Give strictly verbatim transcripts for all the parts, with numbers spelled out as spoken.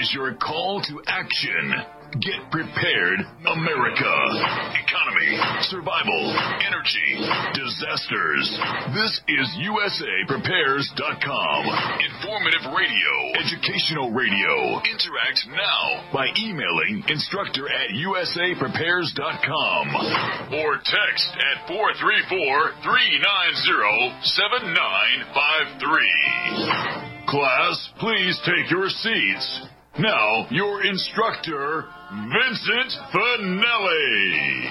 is your call to action. Get prepared, America. Economy, survival, energy, disasters. This is U S A Prepares dot com. Informative radio, educational radio. Interact now by emailing instructor at U S A Prepares dot com or text at four three four, three nine zero, seven nine five three. Class, please take your seats. Now, your instructor, Vincent Finelli.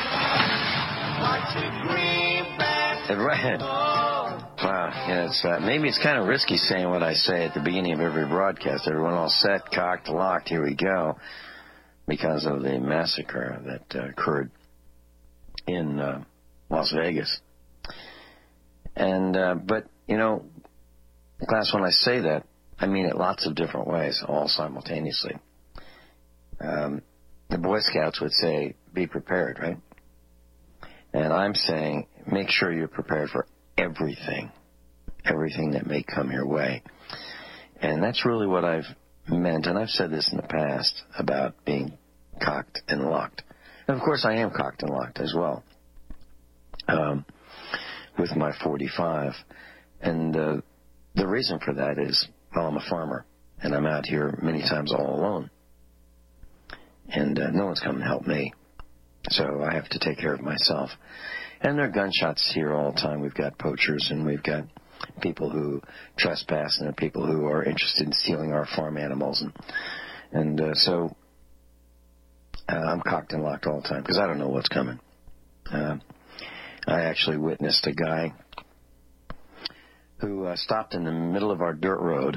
Right. Wow, yeah, it's, uh, maybe it's kind of risky saying what I say at the beginning of every broadcast. Everyone all set, cocked, locked, here we go, because of the massacre that uh, occurred in uh, Las Vegas. And, uh, but, you know, class, when I say that, I mean it lots of different ways, all simultaneously. Um, the Boy Scouts would say, be prepared, right? And I'm saying, make sure you're prepared for everything, everything that may come your way. And that's really what I've meant, and I've said this in the past about being cocked and locked. And of course, I am cocked and locked as well, um, with my forty-five. And uh, the reason for that is, well, I'm a farmer, and I'm out here many times all alone. And uh, no one's come to help me, so I have to take care of myself. And there are gunshots here all the time. We've got poachers, and we've got people who trespass, and there are people who are interested in stealing our farm animals. And, and uh, so uh, I'm cocked and locked all the time, because I don't know what's coming. Uh, I actually witnessed a guy who uh, stopped in the middle of our dirt road,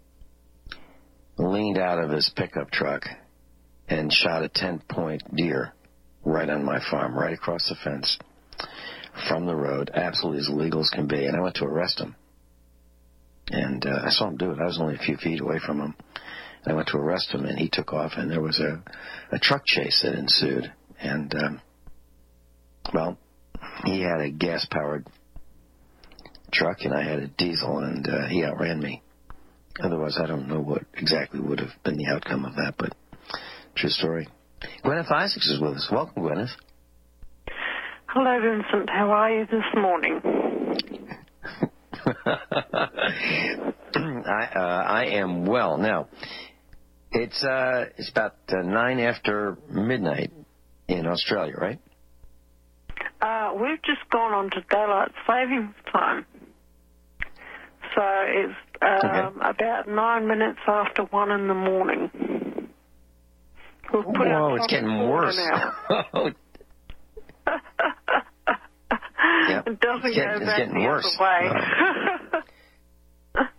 leaned out of his pickup truck, and shot a ten-point deer right on my farm, right across the fence from the road, absolutely as illegal as can be. And I went to arrest him. And uh, I saw him do it. I was only a few feet away from him. I went to arrest him, and he took off, and there was a, a truck chase that ensued. And, um, well, he had a gas-powered truck, and I had a diesel, and uh, he outran me. Otherwise, I don't know what exactly would have been the outcome of that, but true story. Gwyneth Isaacs is with us. Welcome, Gwyneth. Hello, Vincent. How are you this morning? I, uh, I am well. Now, it's uh, it's about uh, nine after midnight in Australia, right? Uh, we've just gone on to daylight saving time. So it's um, okay. about nine minutes after one in the morning. We'll put Whoa, it's getting worse. Now. Yep. It doesn't it's getting, go back it's getting the worse. other way. Right.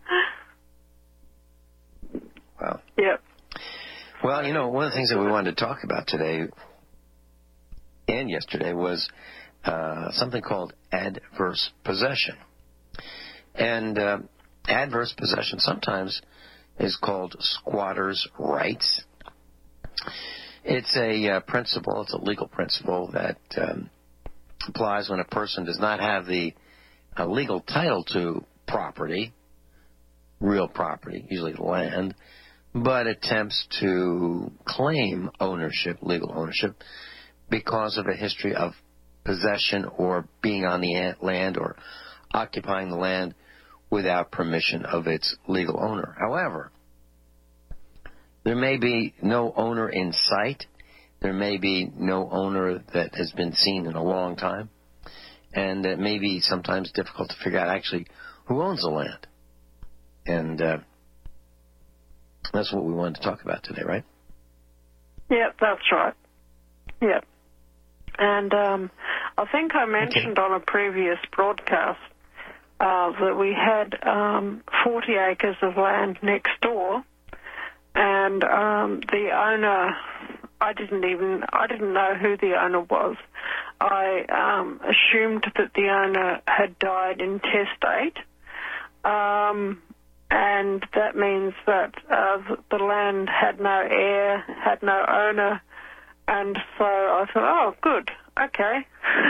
Wow. Yep. Well, you know, one of the things that we wanted to talk about today and yesterday was uh, something called adverse possession. And uh, adverse possession sometimes is called squatter's rights. It's a uh, principle, it's a legal principle that um, applies when a person does not have the uh, legal title to property, real property, usually land, but attempts to claim ownership, legal ownership, because of a history of possession or being on the land or occupying the land without permission of its legal owner. However, there may be no owner in sight. There may be no owner that has been seen in a long time. And it may be sometimes difficult to figure out actually who owns the land. And uh, that's what we wanted to talk about today, right? Yep, that's right. Yep. And um, I think I mentioned okay. on a previous broadcast uh, that we had um, forty acres of land next door, and um, the owner, I didn't even, I didn't know who the owner was. I um, assumed that the owner had died intestate, um, and that means that uh, the land had no heir, had no owner, and so I thought, oh, good, okay.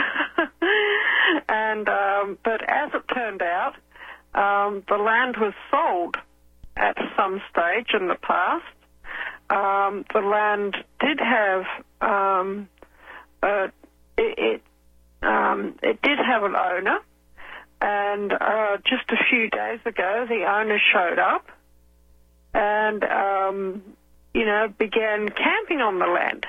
and um, but as it turned out, um, the land was sold at some stage in the past, um, the land did have um, uh, it it, um, it did have an owner, and uh, just a few days ago the owner showed up and um, you know began camping on the land,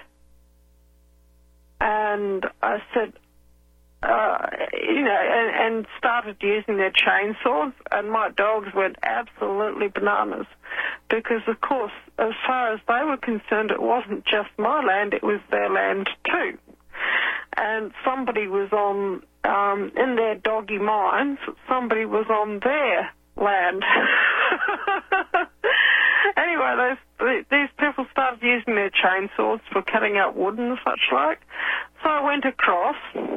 and I said. Uh, you know, and, and started using their chainsaws, and my dogs went absolutely bananas because, of course, as far as they were concerned, it wasn't just my land, it was their land too. And somebody was on, um, in their doggy minds, somebody was on their land. Anyway, those, these people started using their chainsaws for cutting up wood and such like. So I went across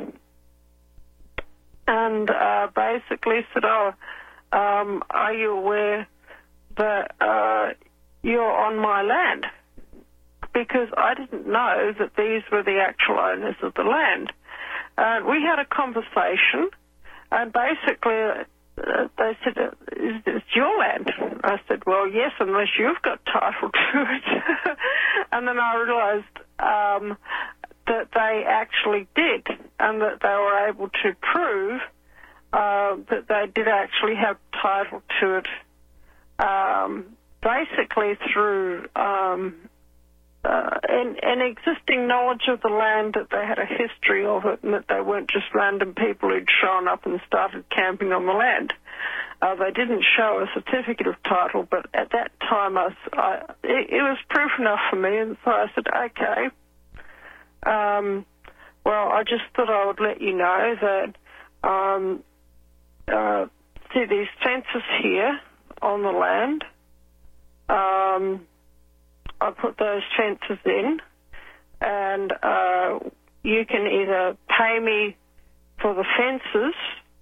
and uh, basically said, oh, um, are you aware that uh, you're on my land? Because I didn't know that these were the actual owners of the land. Uh, we had a conversation, and basically uh, they said, is this your land? I said, well, yes, unless you've got title to it. And then I realised um, that they actually did, and that they were able to prove uh, that they did actually have title to it, um, basically through um, uh, an, an existing knowledge of the land, that they had a history of it, and that they weren't just random people who'd shown up and started camping on the land. Uh, they didn't show a certificate of title, but at that time I, I, it, it was proof enough for me, and so I said, okay. Um, well, I just thought I would let you know that, um, uh, see these fences here on the land. Um, I put those fences in, and uh, you can either pay me for the fences,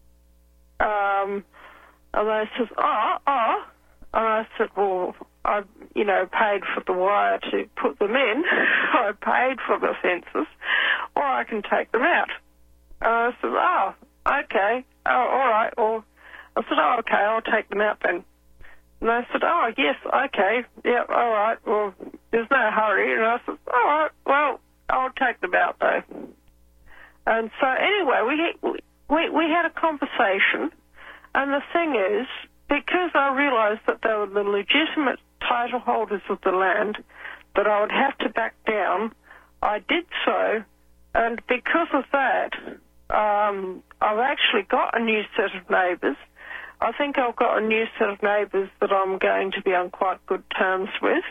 um, and they says, oh, oh, and I said, well, I, you know, paid for the wire to put them in. I paid for the fences, or I can take them out. And I said, oh, okay, oh, all right. Or I said, oh, okay, I'll take them out then. And they said, oh, yes, okay, yeah, all right. Well, there's no hurry. And I said, all right, well, I'll take them out though. And so anyway, we we we had a conversation, and the thing is, because I realised that they were the legitimate title holders of the land, that I would have to back down, I did so, and because of that, um, I've actually got a new set of neighbours. I think I've got a new set of neighbours that I'm going to be on quite good terms with,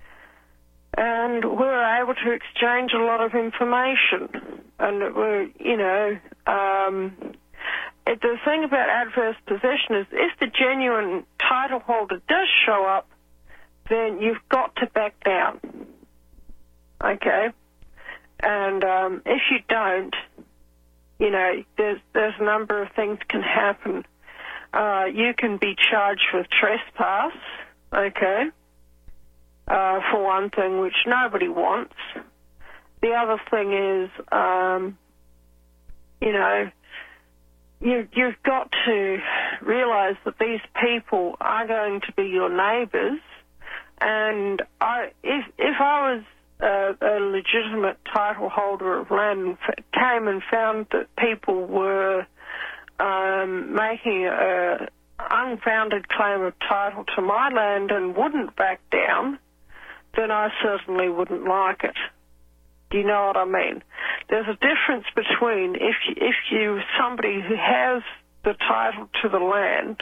and we were able to exchange a lot of information, and we're, you know, um, it, the thing about adverse possession is if the genuine title holder does show up, then you've got to back down, okay? And um, if you don't, you know, there's, there's a number of things can happen. Uh, you can be charged with trespass, okay, uh, for one thing, which nobody wants. The other thing is, um, you know, you, you've got to realise that these people are going to be your neighbours, and I, if, if I was a, a legitimate title holder of land and f- came and found that people were um, making an unfounded claim of title to my land and wouldn't back down, then I certainly wouldn't like it. Do you know what I mean? There's a difference between if you, if you somebody who has the title to the land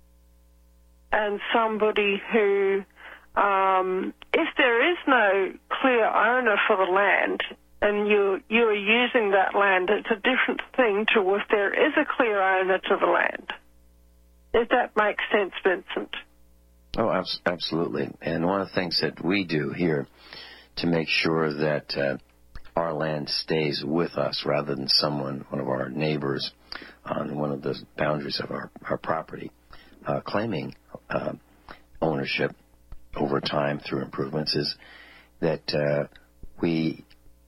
and somebody who, um, if there is no clear owner for the land and you you are using that land, it's a different thing to if there is a clear owner to the land. If that makes sense, Vincent. Oh, absolutely. And one of the things that we do here to make sure that uh, our land stays with us rather than someone, one of our neighbors, on one of the boundaries of our, our property, uh, claiming uh, ownership over time through improvements, is that uh, we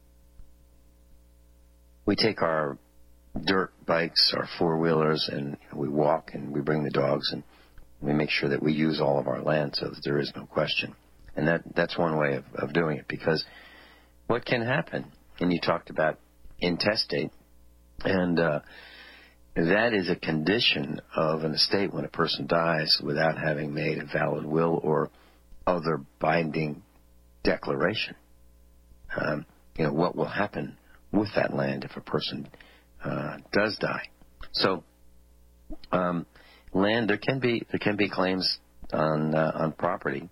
we take our dirt bikes, our four-wheelers, and we walk and we bring the dogs, and we make sure that we use all of our land so that there is no question And that, that's one way of, of doing it, because what can happen, and you talked about intestate, and uh, that is a condition of an estate when a person dies without having made a valid will or other binding declaration. Um, you know, what will happen with that land if a person uh, does die. So, um, land, there can be there can be claims on uh, on property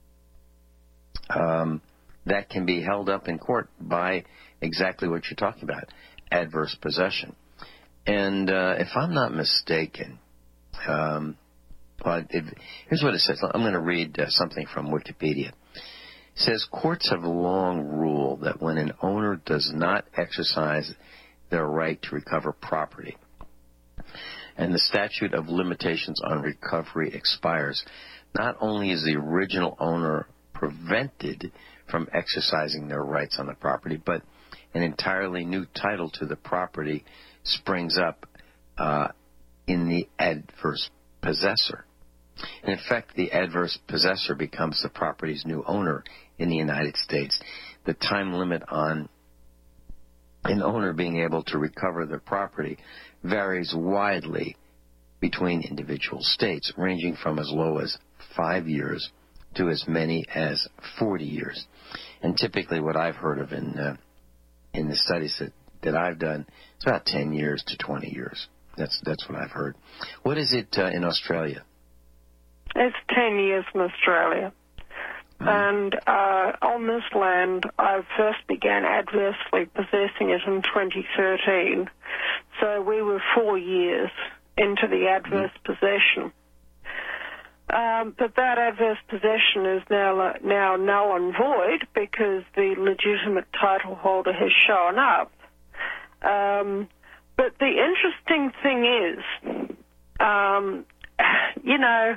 um, that can be held up in court by exactly what you're talking about, adverse possession. And uh, if I'm not mistaken, um, well, it, here's what it says. I'm going to read uh, something from Wikipedia. It says, courts have long ruled that when an owner does not exercise their right to recover property, and the statute of limitations on recovery expires, not only is the original owner prevented from exercising their rights on the property, but an entirely new title to the property springs up uh, in the adverse possessor. In effect, the adverse possessor becomes the property's new owner in the United States. The time limit on an owner being able to recover their property varies widely between individual states, ranging from as low as five years to as many as forty years. And typically what I've heard of in uh, in the studies that, that I've done, it's about ten years to twenty years. That's that's what I've heard. What is it uh, in Australia? It's ten years in Australia. Mm-hmm. And uh, on this land, I first began adversely possessing it in twenty thirteen. So we were four years into the adverse mm-hmm. possession. Um, but that adverse possession is now now null and void because the legitimate title holder has shown up. Um, but the interesting thing is, um, you know,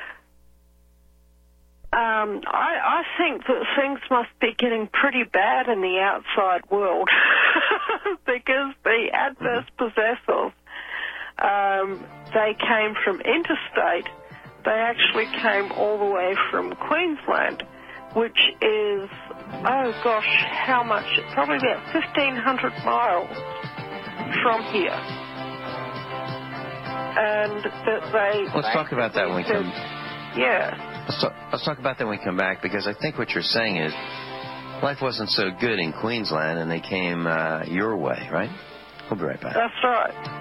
um, I, I think that things must be getting pretty bad in the outside world because the adverse possessors, um, they came from interstate. They actually came all the way from Queensland, which is, oh gosh, how much? Probably about fifteen hundred miles from here. And that they... Let's talk about that when we come... Yeah. Let's talk, let's talk about that when we come back, because I think what you're saying is life wasn't so good in Queensland and they came uh, your way, right? We'll be right back. That's right.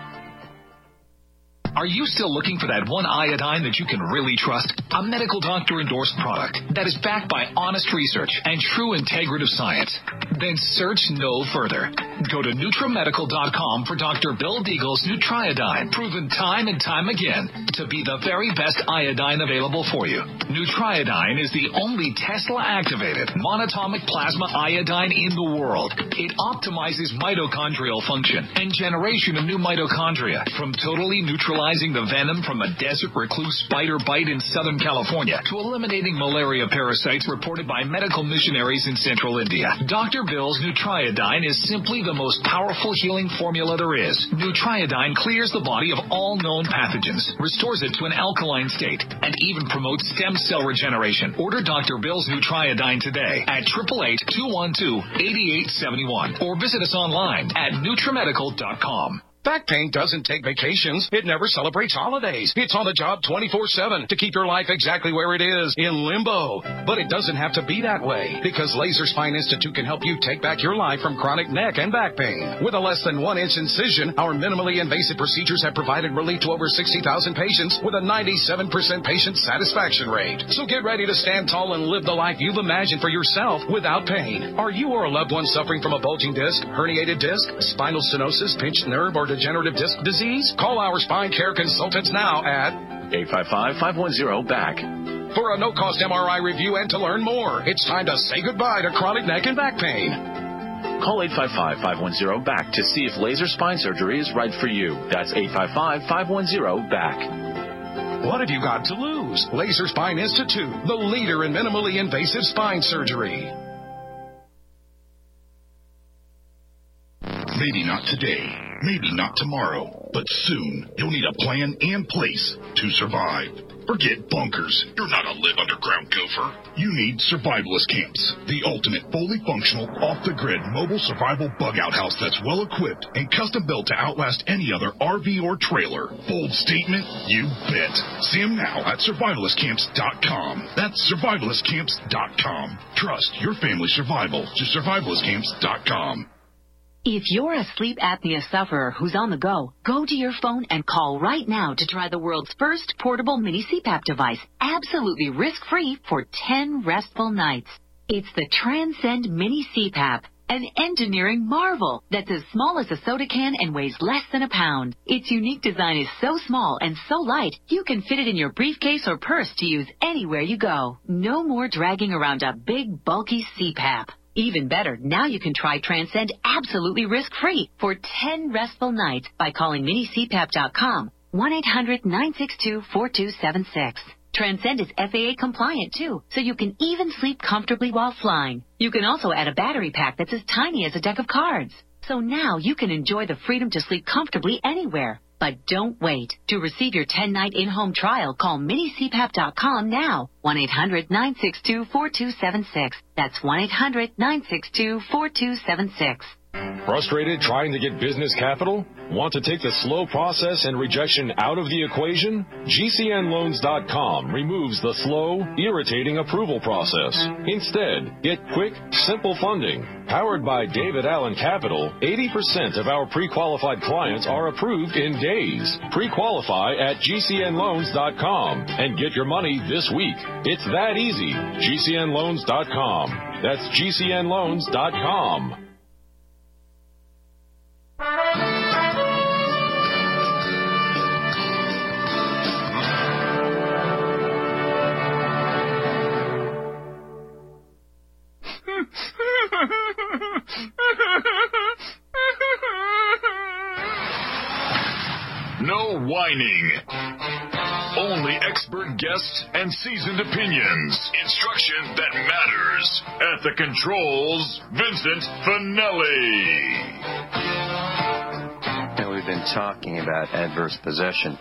Are you still looking for that one iodine that you can really trust? A medical doctor-endorsed product that is backed by honest research and true integrative science? Then search no further. Go to Nutramedical dot com for Doctor Bill Deagle's Nutriodine, proven time and time again to be the very best iodine available for you. Nutriodine is the only Tesla-activated monatomic plasma iodine in the world. It optimizes mitochondrial function and generation of new mitochondria from totally neutralizing the venom from a desert recluse spider bite in Southern California to eliminating malaria parasites reported by medical missionaries in central India. Doctor Bill's Nutriodine is simply the most powerful healing formula there is. Nutriodine clears the body of all known pathogens, restores it to an alkaline state, and even promotes stem cell regeneration. Order Doctor Bill's Nutriodine today at eight eight eight, two one two, eight eight seven one or visit us online at Nutramedical dot com. Back pain doesn't take vacations. It never celebrates holidays. It's on the job twenty-four seven to keep your life exactly where it is, in limbo. But it doesn't have to be that way, because Laser Spine Institute can help you take back your life from chronic neck and back pain. With a less than one inch incision, our minimally invasive procedures have provided relief to over sixty thousand patients with a ninety-seven percent patient satisfaction rate. So get ready to stand tall and live the life you've imagined for yourself without pain. Are you or a loved one suffering from a bulging disc, herniated disc, spinal stenosis, pinched nerve, or degenerative disc disease? Call our spine care consultants now at eight five five, five one zero, B A C for a no-cost M R I review and to learn more. It's time to say goodbye to chronic neck and back pain. Call eight five five, five one zero, B A C to see if laser spine surgery is right for you. That's eight five five, five one zero, B A C. What have you got to lose? Laser Spine Institute, the leader in minimally invasive spine surgery. Maybe not today, maybe not tomorrow, but soon you'll need a plan and place to survive. Forget bunkers. You're not a live underground gopher. You need survivalist camps, the ultimate fully functional, off-the-grid mobile survival bug-out house that's well-equipped and custom-built to outlast any other R V or trailer. Bold statement? You bet. See them now at survivalist camps dot com. That's survivalist camps dot com. Trust your family's survival to survivalist camps dot com. If you're a sleep apnea sufferer who's on the go, go to your phone and call right now to try the world's first portable mini C PAP device, absolutely risk-free for ten restful nights. It's the Transcend Mini C PAP, an engineering marvel that's as small as a soda can and weighs less than a pound. Its unique design is so small and so light, you can fit it in your briefcase or purse to use anywhere you go. No more dragging around a big, bulky C PAP. Even better, now you can try Transcend absolutely risk-free for ten restful nights by calling mini c pap dot com, one eight hundred nine six two four two seven six. Transcend is F A A compliant, too, so you can even sleep comfortably while flying. You can also add a battery pack that's as tiny as a deck of cards. So now you can enjoy the freedom to sleep comfortably anywhere. But don't wait. To receive your ten-night in-home trial, call mini c pap dot com now. one eight hundred nine six two four two seven six. That's one eight hundred nine six two four two seven six. Frustrated trying to get business capital? Want to take the slow process and rejection out of the equation? G C N loans dot com removes the slow, irritating approval process. Instead, get quick, simple funding. Powered by David Allen Capital, eighty percent of our pre-qualified clients are approved in days. Pre-qualify at G C N loans dot com and get your money this week. It's that easy. G C N loans dot com. That's G C N loans dot com. No whining. Only expert guests and seasoned opinions. Instruction that matters. At the controls, Vincent Finelli. And we've been talking about adverse possession.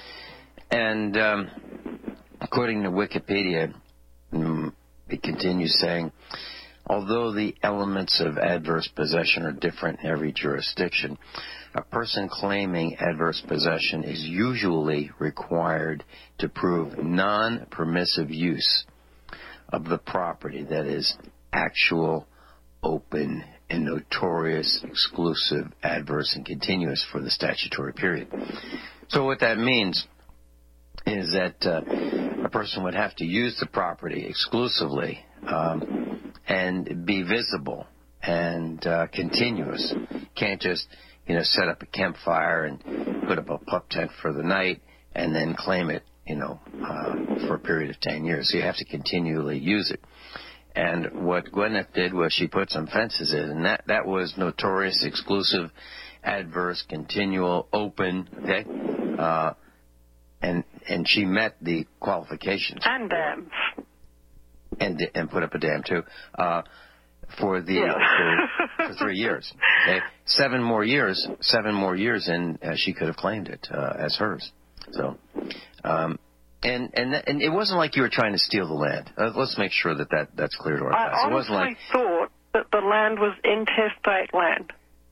And um, according to Wikipedia, it continues saying, although the elements of adverse possession are different in every jurisdiction, a person claiming adverse possession is usually required to prove non-permissive use of the property, that is, actual, open, and notorious, exclusive, adverse, and continuous for the statutory period. So what that means is that uh, a person would have to use the property exclusively um, and be visible and uh, continuous. Can't just, you know, set up a campfire and put up a pup tent for the night and then claim it, you know, uh, for a period of ten years. So you have to continually use it. And what Gwyneth did was she put some fences in, and that, that was notorious, exclusive, adverse, continual, open, okay? Uh, and and she met the qualifications. And dams. And, and put up a dam, too. Uh, for the yeah. for, for three years. Okay? Seven more years, seven more years, and uh, she could have claimed it uh, as hers. So, um, and and th- and it wasn't like you were trying to steal the land. Uh, let's make sure that, that that's clear to our I guys. It wasn't honestly like thought that the land was intestate land.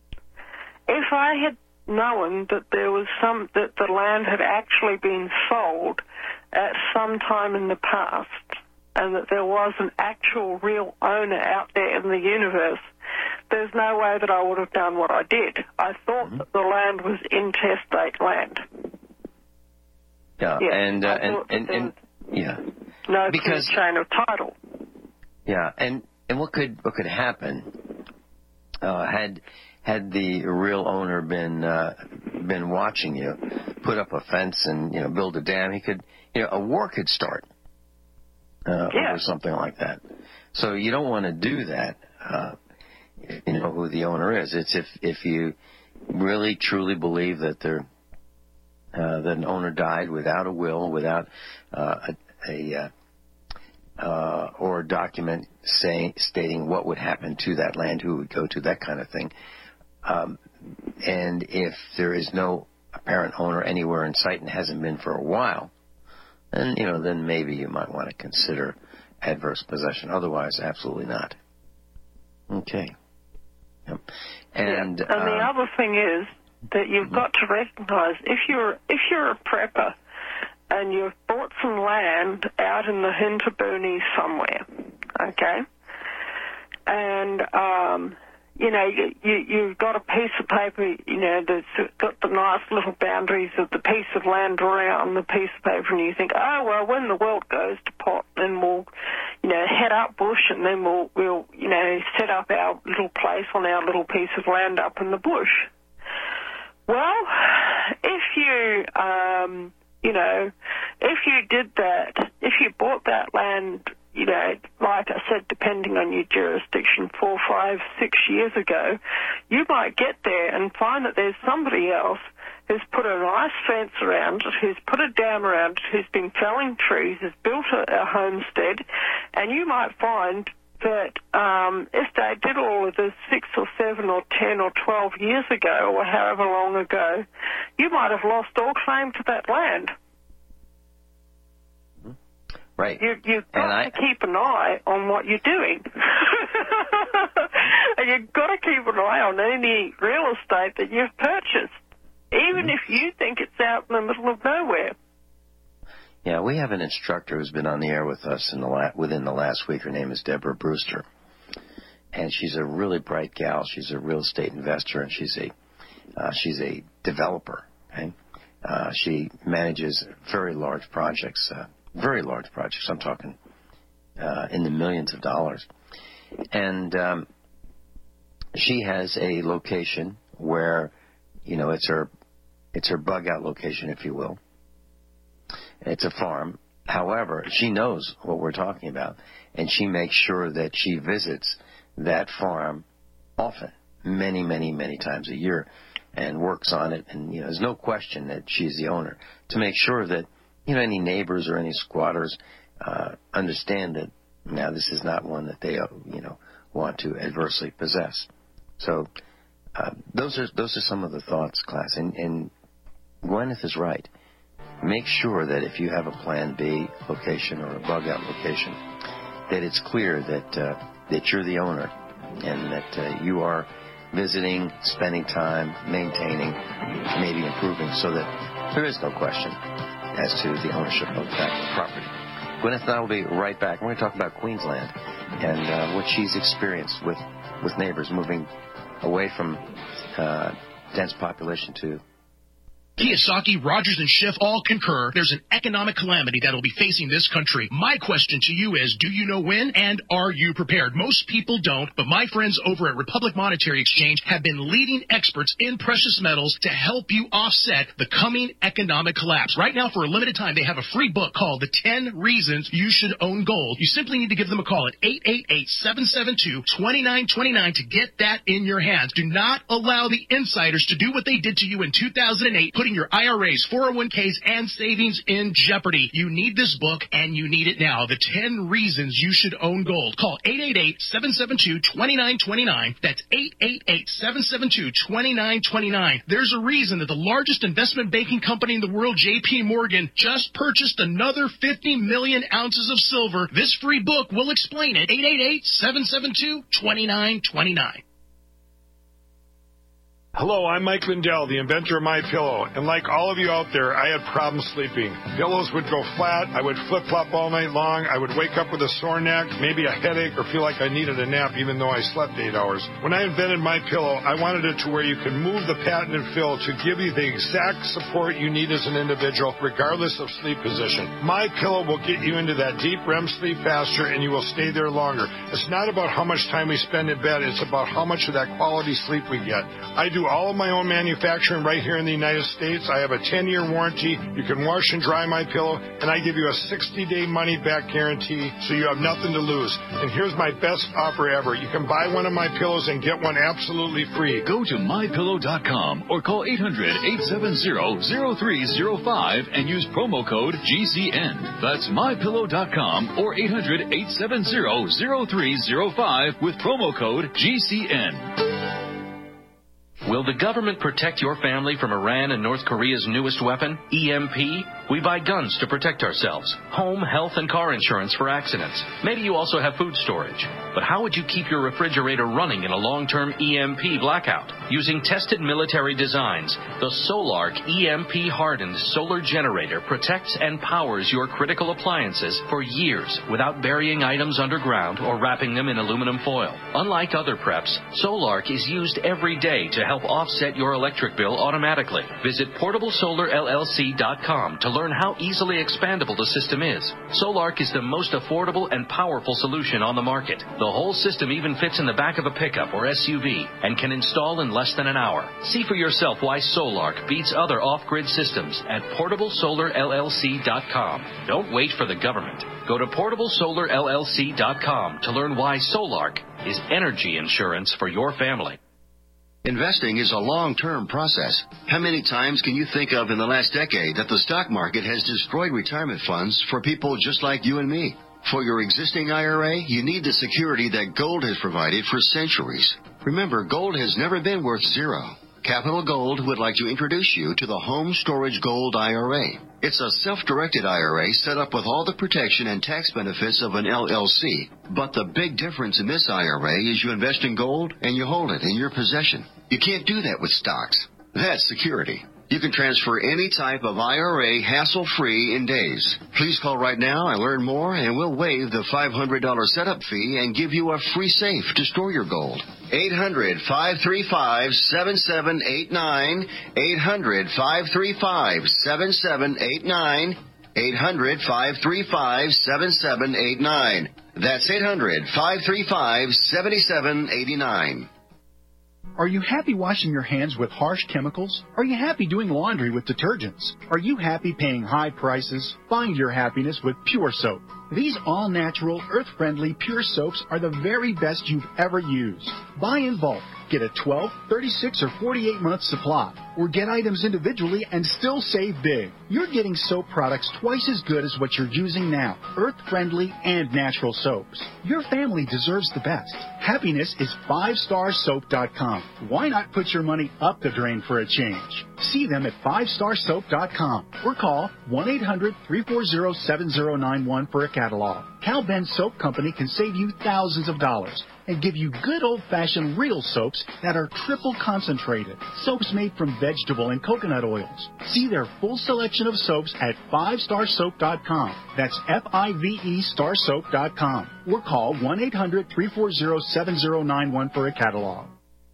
If I had known that there was some that the land had actually been sold at some time in the past, and that there was an actual real owner out there in the universe, there's no way that I would have done what I did. I thought mm-hmm. that the land was intestate land. Yeah, yeah and, uh, and, and, and, yeah. No because, chain of title. Yeah, and, and what could what could happen uh, had had the real owner been uh, been watching you, put up a fence and, you know, build a dam, he could, you know, a war could start. Uh, yeah. Or something like that. So you don't want to do that. Uh, you know who the owner is. It's if if you really truly believe that there uh, that an owner died without a will, without uh, a, a uh, uh, or a document saying stating what would happen to that land, who would go to, that kind of thing. Um, and if there is no apparent owner anywhere in sight and hasn't been for a while, then, you know, then maybe you might want to consider adverse possession. Otherwise, absolutely not. Okay. Yep. And, yeah. and the um, other thing is that you've got to recognize if you're if you're a prepper and you've bought some land out in the Hinterboonies somewhere, okay, and um, you know you, you you've got a piece of paper, you know, that's got the nice little boundaries of the piece of land around the piece of paper, and you think, oh well, when the world goes to pot, then we'll, you know, head up bush, and then we'll we'll you know set up our little place on our little piece of land up in the bush. Well, if you, um, you know, if you did that, if you bought that land, you know, like I said, depending on your jurisdiction, four, five, six years ago, you might get there and find that there's somebody else who's put a nice fence around it, who's put a dam around it, who's been felling trees, has built a, a homestead, and you might find that um, if they did all of this six or seven or ten or twelve years ago or however long ago, you might have lost all claim to that land. Right. You, you've got and I... to keep an eye on what you're doing. And you've got to keep an eye on any real estate that you've purchased, even mm-hmm. if you think it's out in the middle of nowhere. Yeah, we have an instructor who's been on the air with us in the la- within the last week. Her name is Deborah Brewster, and she's a really bright gal. She's a real estate investor, and she's a uh, she's a developer. Okay, uh, she manages very large projects, uh, very large projects. I'm talking uh, in the millions of dollars, and um, she has a location where, you know, it's her it's her bug out location, if you will. It's a farm. However, she knows what we're talking about, and she makes sure that she visits that farm often, many, many, many times a year, and works on it. And, you know, there's no question that she's the owner, to make sure that, you know, any neighbors or any squatters uh, understand that now this is not one that they, uh, you know, want to adversely possess. So uh, those are those are some of the thoughts, class. And, and Gwyneth is right. Make sure that if you have a Plan B location or a bug-out location, that it's clear that uh, that you're the owner and that uh, you are visiting, spending time, maintaining, maybe improving, so that there is no question as to the ownership of that property. Gwyneth and I will be right back. We're going to talk about Queensland and uh, what she's experienced with, with neighbors moving away from uh, dense population to Kiyosaki, Rogers, and Schiff all concur there's an economic calamity that will be facing this country. My question to you is, do you know when, and are you prepared? Most people don't, but my friends over at Republic Monetary Exchange have been leading experts in precious metals to help you offset the coming economic collapse. Right now, for a limited time, they have a free book called The ten Reasons You Should Own Gold. You simply need to give them a call at eight eight eight, seven seven two, two nine two nine to get that in your hands. Do not allow the insiders to do what they did to you in two thousand eight, putting your I R As, four oh one k's, and savings in jeopardy. You need this book, and you need it now. The ten Reasons You Should Own Gold. Call eight eight eight, seven seven two, two nine two nine. That's eight eight eight, seven seven two, two nine two nine. There's a reason that the largest investment banking company in the world, J P Morgan, just purchased another fifty million ounces of silver. This free book will explain it. eight eight eight, seven seven two, two nine two nine. Hello, I'm Mike Lindell, the inventor of MyPillow, and like all of you out there, I had problems sleeping. Pillows would go flat, I would flip-flop all night long, I would wake up with a sore neck, maybe a headache, or feel like I needed a nap even though I slept eight hours. When I invented MyPillow, I wanted it to where you could move the patented fill to give you the exact support you need as an individual, regardless of sleep position. MyPillow will get you into that deep R E M sleep faster, and you will stay there longer. It's not about how much time we spend in bed, it's about how much of that quality sleep we get. I do all of my own manufacturing right here in the United States. I have a ten-year warranty. You can wash and dry my pillow, and I give you a sixty-day money-back guarantee, so you have nothing to lose. And here's my best offer ever. You can buy one of my pillows and get one absolutely free. Go to my pillow dot com or call eight hundred, eight seven zero, zero three zero five and use promo code G C N. That's my pillow dot com or eight hundred, eight seven zero, zero three zero five with promo code G C N. Will the government protect your family from Iran and North Korea's newest weapon, E M P? We buy guns to protect ourselves, home, health, and car insurance for accidents. Maybe you also have food storage. But how would you keep your refrigerator running in a long-term E M P blackout? Using tested military designs, the Solark E M P-hardened solar generator protects and powers your critical appliances for years without burying items underground or wrapping them in aluminum foil. Unlike other preps, Solark is used every day to help offset your electric bill automatically. Visit portable solar L L C dot com to learn how easily expandable the system is. Solark is the most affordable and powerful solution on the market. The whole system even fits in the back of a pickup or S U V and can install in less than an hour. See for yourself why Solark beats other off-grid systems at portable solar L L C dot com. Don't wait for the government. Go to portable solar L L C dot com to learn why Solark is energy insurance for your family. Investing is a long-term process. How many times can you think of in the last decade that the stock market has destroyed retirement funds for people just like you and me? For your existing I R A, you need the security that gold has provided for centuries. Remember, gold has never been worth zero. Capital Gold would like to introduce you to the Home Storage Gold I R A. It's a self-directed I R A set up with all the protection and tax benefits of an L L C. But the big difference in this I R A is you invest in gold and you hold it in your possession. You can't do that with stocks. That's security. You can transfer any type of I R A hassle-free in days. Please call right now and learn more, and we'll waive the five hundred dollars setup fee and give you a free safe to store your gold. eight hundred, five three five, seven seven eight nine. eight hundred, five three five, seven seven eight nine. eight hundred, five three five, seven seven eight nine. That's eight hundred, five three five, seven seven eight nine. Are you happy washing your hands with harsh chemicals? Are you happy doing laundry with detergents? Are you happy paying high prices? Find your happiness with Pure Soap. These all-natural, earth-friendly Pure Soaps are the very best you've ever used. Buy in bulk. Get a twelve, thirty-six, or forty-eight month supply. Or get items individually and still save big. You're getting soap products twice as good as what you're using now. Earth-friendly and natural soaps. Your family deserves the best. Happiness is five star soap dot com. Why not put your money up the drain for a change? See them at five star soap dot com or call one eight hundred, three four zero, seven zero nine one for a catalog. Cal Ben Soap Company can save you thousands of dollars and give you good old-fashioned real soaps that are triple concentrated. Soaps made from vegetable and coconut oils. See their full selection of soaps at five star soap dot com. That's F I V E star soap dot com. Or call one eight hundred, three four zero, seven zero nine one for a catalog.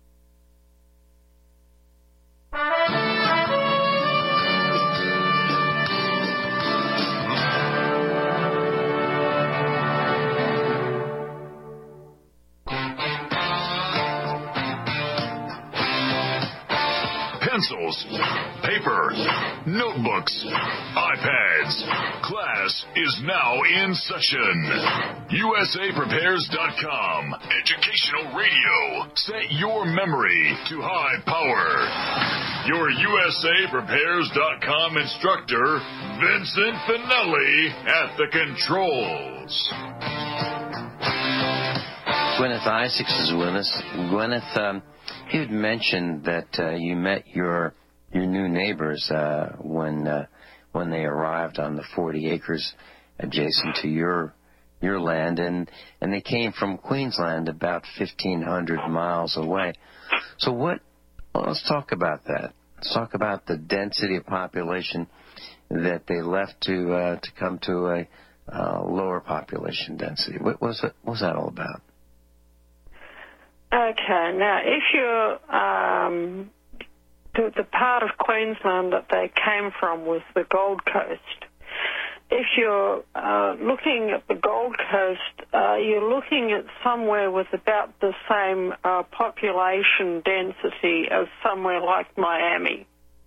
Pencils, paper, notebooks, iPads. Class is now in session. U S A Prepares dot com. Educational radio. Set your memory to high power. Your U S A Prepares dot com instructor, Vincent Finelli, at the controls. Gwyneth Isaacs is with us. Gwyneth, um, you had mentioned that uh, you met your your new neighbors uh, when uh, when they arrived on the forty acres adjacent to your your land, and and they came from Queensland, about fifteen hundred miles away. So what? Well, let's talk about that. Let's talk about the density of population that they left to uh, to come to a uh, lower population density. What was it? What was that all about? Okay, now if you're, um, the, the part of Queensland that they came from was the Gold Coast. If you're uh, looking at the Gold Coast, uh, you're looking at somewhere with about the same uh, population density as somewhere like Miami.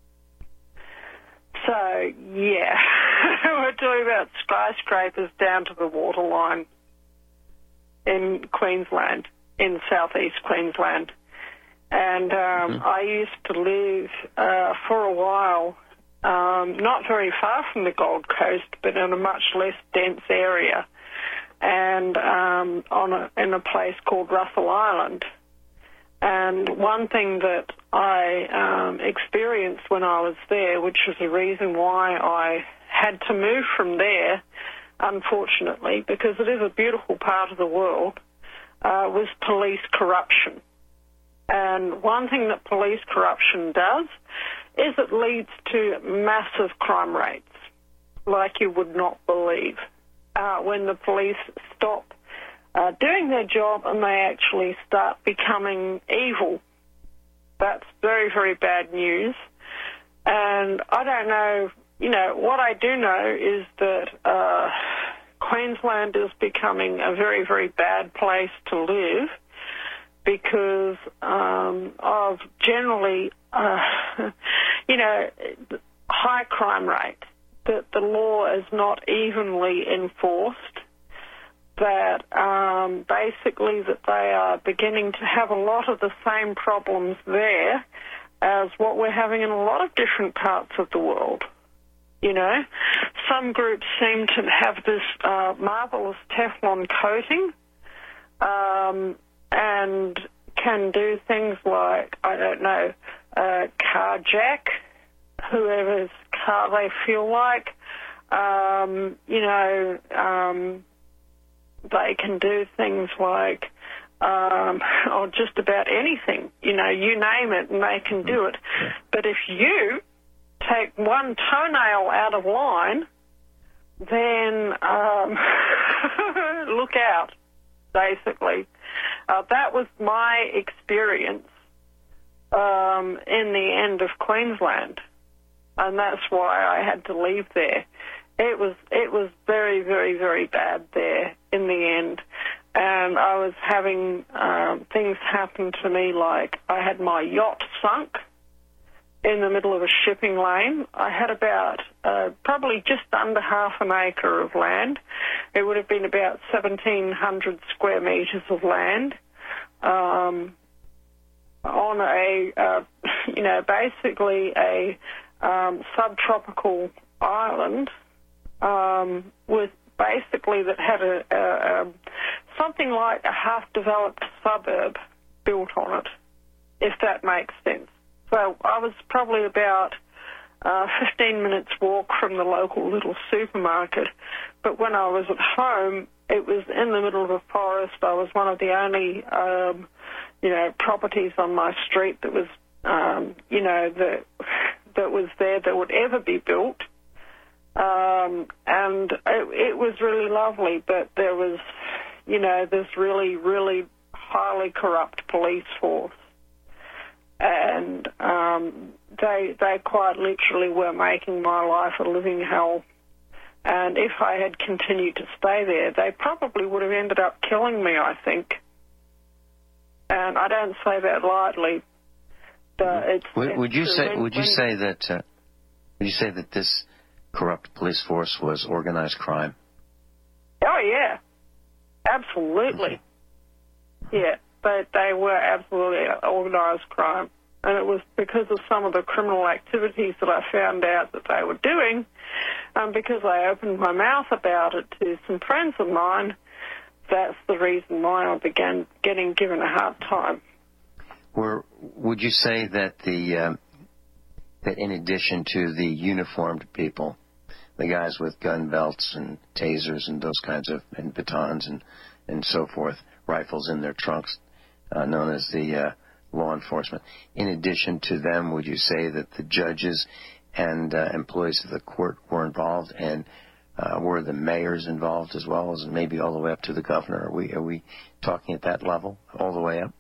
So, yeah, we're talking about skyscrapers down to the waterline in Queensland. In southeast Queensland. And um, mm-hmm. I used to live uh, for a while, um, not very far from the Gold Coast, but in a much less dense area, and um, on a, in a place called Russell Island. And one thing that I um, experienced when I was there, which was the reason why I had to move from there, unfortunately, because it is a beautiful part of the world, uh, was police corruption. And one thing that police corruption does is it leads to massive crime rates, like you would not believe, uh, when the police stop uh, doing their job and they actually start becoming evil. That's very, very bad news. And I don't know, you know, what I do know is that uh, Queensland is becoming a very, very bad place to live because um, of generally, uh, you know, high crime rate, that the law is not evenly enforced, that um, basically that they are beginning to have a lot of the same problems there as what we're having in a lot of different parts of the world. You know, some groups seem to have this uh, marvellous Teflon coating um, and can do things like, I don't know, uh, carjack whoever's car they feel like. Um, you know, um, they can do things like, um, or just about anything. You know, you name it and they can do it. But if you take one toenail out of line, then um, look out, basically. Uh, that was my experience um, in the end of Queensland, and that's why I had to leave there. It was it was very, very, very bad there in the end, and I was having um, things happen to me like I had my yacht sunk in the middle of a shipping lane. I had about uh, probably just under half an acre of land. It would have been about seventeen hundred square metres of land um, on a, uh, you know, basically a um, subtropical island um, with basically that had a, a, a something like a half-developed suburb built on it, if that makes sense. So I was probably about uh, fifteen minutes walk from the local little supermarket, but when I was at home, it was in the middle of a forest. I was one of the only, um, you know, properties on my street that was, um, you know, that that was there that would ever be built, um, and it, it was really lovely. But there was, you know, this really, really highly corrupt police force. And um, they they quite literally were making my life a living hell. And if I had continued to stay there, they probably would have ended up killing me, I think. And I don't say that lightly. But it's, would, it's would you say when, would you when, say that uh, would you say that this corrupt police force was organized crime? Oh yeah, absolutely. Yeah. But they were absolutely organised crime. And it was because of some of the criminal activities that I found out that they were doing, um, because I opened my mouth about it to some friends of mine, that's the reason why I began getting given a hard time. Were, would you say that the uh, that in addition to the uniformed people, the guys with gun belts and tasers and those kinds of, and batons and, and so forth, rifles in their trunks, Uh, known as the uh, law enforcement. In addition to them, would you say that the judges and uh, employees of the court were involved, and uh, were the mayors involved as well, as maybe all the way up to the governor? Are we are we talking at that level, all the way up?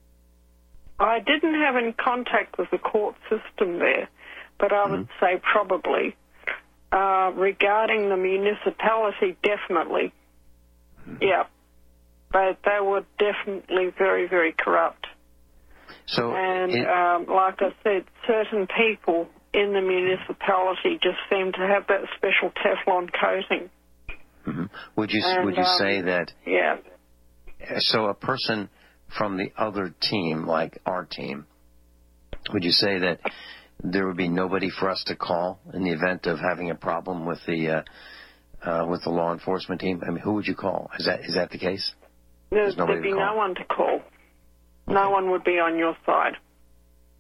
I didn't have any contact with the court system there, but I would mm-hmm. say probably. Uh, regarding the municipality, definitely. Mm-hmm. Yeah. But they were definitely very, very corrupt. So, and it, um, like I said, certain people in the municipality just seem to have that special Teflon coating. Mm-hmm. Would you and, would you um, say that? Yeah. So a person from the other team, like our team, would you say that there would be nobody for us to call in the event of having a problem with the uh, uh, with the law enforcement team? I mean, who would you call? Is that is that the case? There's, there'd be no one to call. No one would be on your side.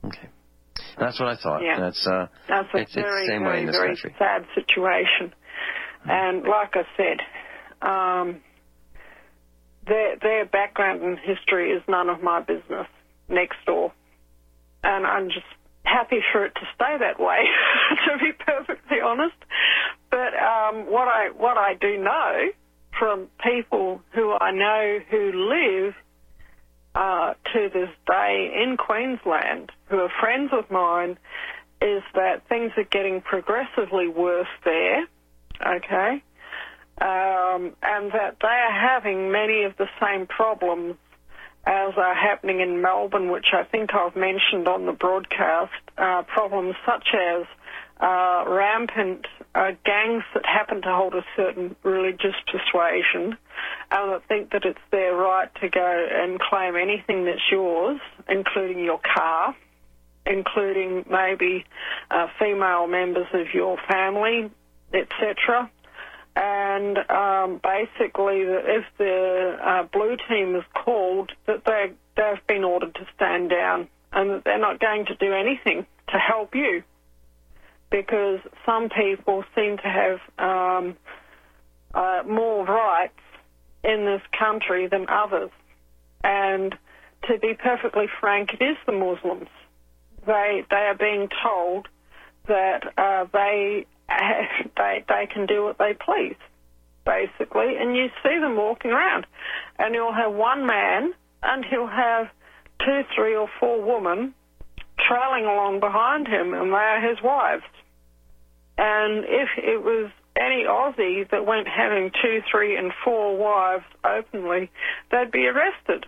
Okay. That's what I thought. Yeah. That's uh, That's a it's, very, it's the same very, way in this very country. sad situation. And like I said, um, their, their background and history is none of my business next door. And I'm just happy for it to stay that way, to be perfectly honest. But um, what I what I do know from people who I know who live uh, to this day in Queensland, who are friends of mine, is that things are getting progressively worse there, okay, um, and that they are having many of the same problems as are happening in Melbourne, which I think I've mentioned on the broadcast, uh, problems such as uh, rampant uh, gangs that happen to hold a certain religious persuasion and that think that it's their right to go and claim anything that's yours, including your car, including maybe uh, female members of your family, et cetera. And um, basically, if the uh, blue team is called, that they, they've been ordered to stand down and that they're not going to do anything to help you, because some people seem to have um, uh, more rights in this country than others. And to be perfectly frank, it is the Muslims. They they are being told that uh, they they they can do what they please, basically. And you see them walking around, and you'll have one man, and he'll have two, three, or four women trailing along behind him, and they are his wives. And if it was any Aussie that went having two, three, and four wives openly, they'd be arrested.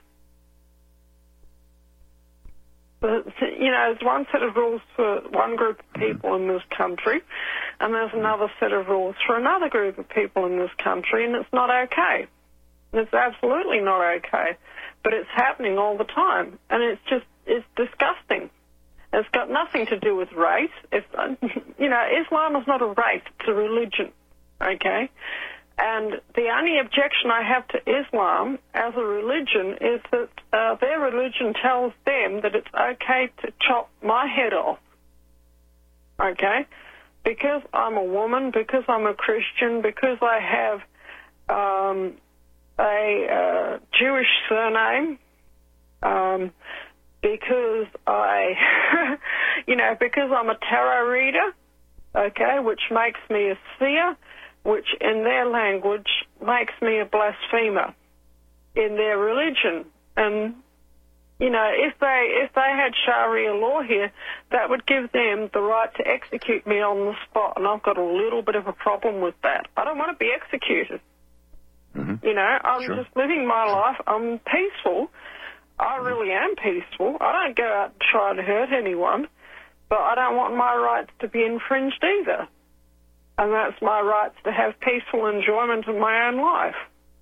But, you know, there's one set of rules for one group of people in this country, and there's another set of rules for another group of people in this country, and it's not okay. It's absolutely not okay. But it's happening all the time, and it's just, it's disgusting. It's got nothing to do with race. It's, you know, Islam is not a race, it's a religion, okay? And the only objection I have to Islam as a religion is that uh, their religion tells them that it's okay to chop my head off, okay? Because I'm a woman, because I'm a Christian, because I have um, a uh, Jewish surname, um, because I, you know, because I'm a tarot reader, okay, which makes me a seer, which in their language makes me a blasphemer in their religion. And, you know, if they if they had Sharia law here, that would give them the right to execute me on the spot, and I've got a little bit of a problem with that. I don't want to be executed. Mm-hmm. You know, I'm sure. just living my life. I'm peaceful. I really am peaceful. I don't go out and try to hurt anyone, but I don't want my rights to be infringed either. And that's my rights to have peaceful enjoyment of my own life.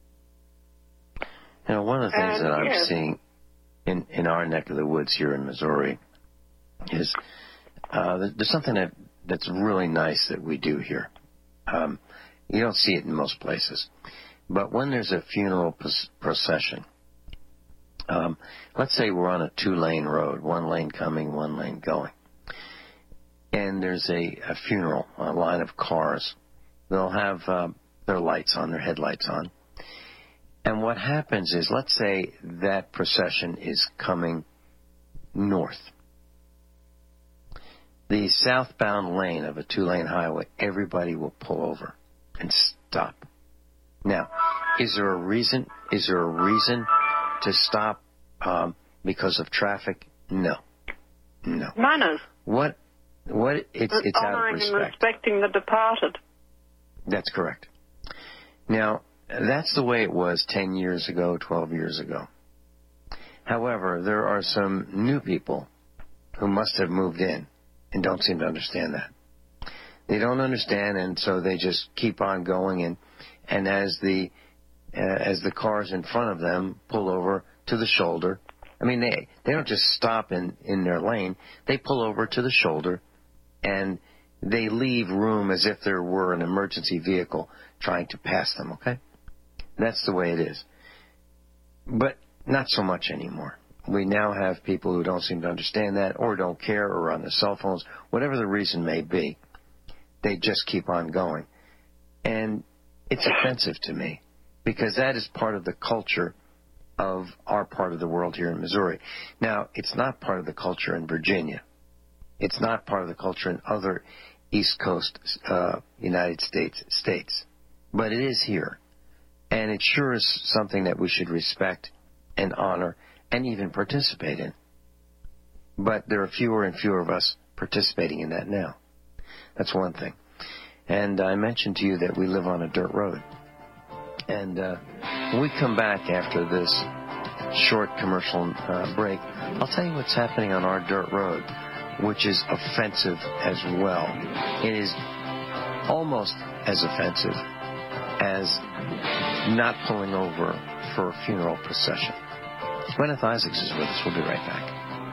You know, one of the things and, that I'm yeah. seeing in, in our neck of the woods here in Missouri is uh, there's something that, that's really nice that we do here. Um, you don't see it in most places. But when there's a funeral procession, um, let's say we're on a two-lane road, one lane coming, one lane going, and there's a, a funeral, a line of cars. They'll have uh, their lights on, their headlights on. And what happens is, let's say that procession is coming north. The southbound lane of a two-lane highway, everybody will pull over and stop. Now, is there a reason? Is there a reason to stop um, because of traffic? No, no. Manners. What? What? It's But it's out of honouring respect. and respecting the departed. That's correct. Now, that's the way it was ten years ago, twelve years ago. However, there are some new people who must have moved in and don't seem to understand that. They don't understand, and so they just keep on going. And and as the uh, as the cars in front of them pull over to the shoulder, I mean they they don't just stop in in their lane. They pull over to the shoulder, and they leave room as if there were an emergency vehicle trying to pass them. Okay, that's the way it is. But not so much anymore. we now have people who don't seem to understand that or don't care or are on their cell phones, whatever the reason may be. They just keep on going. And it's offensive to me because that is part of the culture of our part of the world here in Missouri. Now, it's not part of the culture in Virginia. It's not part of the culture in other East Coast uh, United States states. But it is here. And it sure is something that we should respect and honor and even participate in. But there are fewer and fewer of us participating in that now. That's one thing. And I mentioned to you that we live on a dirt road. And uh, when we come back after this short commercial uh, break, I'll tell you what's happening on our dirt road, which is offensive as well. It is almost as offensive as not pulling over for a funeral procession. Gwyneth Isaacs is with us. We'll be right back.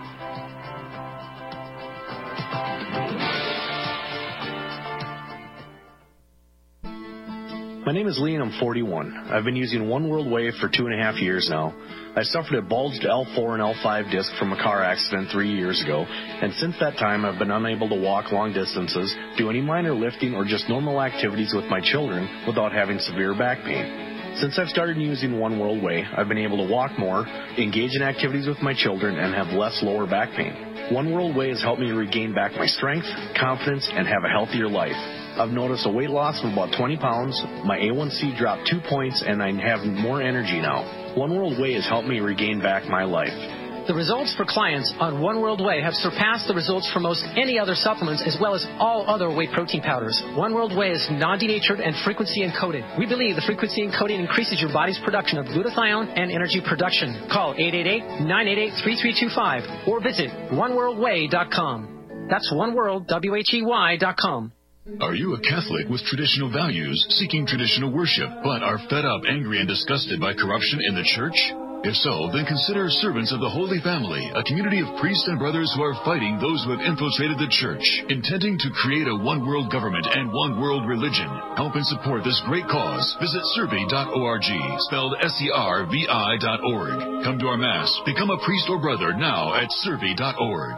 My name is Lee and I'm forty-one. I've been using One World Way for two and a half years now. I suffered a bulged L four and L five disc from a car accident three years ago, and since that time I've been unable to walk long distances, do any minor lifting, or just normal activities with my children without having severe back pain. Since I've started using One World Way, I've been able to walk more, engage in activities with my children, and have less lower back pain. One World Way has helped me regain back my strength, confidence, and have a healthier life. I've noticed a weight loss of about twenty pounds, my A one C dropped two points, and I have more energy now. One World Way has helped me regain back my life. The results for clients on One World Way have surpassed the results for most any other supplements, as well as all other whey protein powders. One World Way is non-denatured and frequency encoded. We believe the frequency encoding increases your body's production of glutathione and energy production. Call eight eight eight, nine eight eight, three three two five or visit one world way dot com. That's oneworld, W H E Y dot com. Are you a Catholic with traditional values, seeking traditional worship, but are fed up, angry, and disgusted by corruption in the church? If so, then consider Servants of the Holy Family, a community of priests and brothers who are fighting those who have infiltrated the church, intending to create a one-world government and one-world religion. Help and support this great cause. Visit servi dot org, spelled S E R V I dot org. Come to our Mass. Become a priest or brother now at servi dot org.